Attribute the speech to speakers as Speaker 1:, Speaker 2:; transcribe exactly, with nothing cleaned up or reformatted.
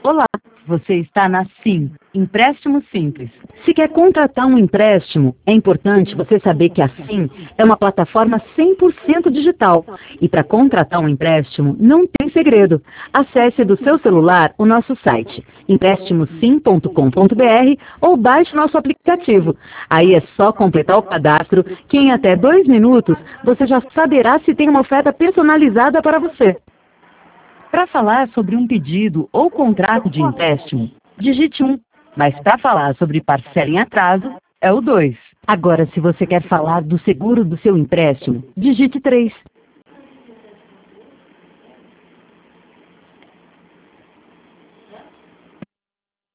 Speaker 1: Olá, você está na Sim, Empréstimo Simples. Se quer contratar um empréstimo, é importante você saber que a Sim é uma plataforma cem por cento digital. E para contratar um empréstimo, não tem segredo. Acesse do seu celular o nosso site, empréstimo sim ponto com ponto br, ou baixe nosso aplicativo. Aí é só completar o cadastro, que em até dois minutos você já saberá se tem uma oferta personalizada para você. Para falar sobre um pedido ou contrato de empréstimo, digite um, mas para falar sobre parcela em atraso, é o dois. Agora, se você quer falar do seguro do seu empréstimo, digite três.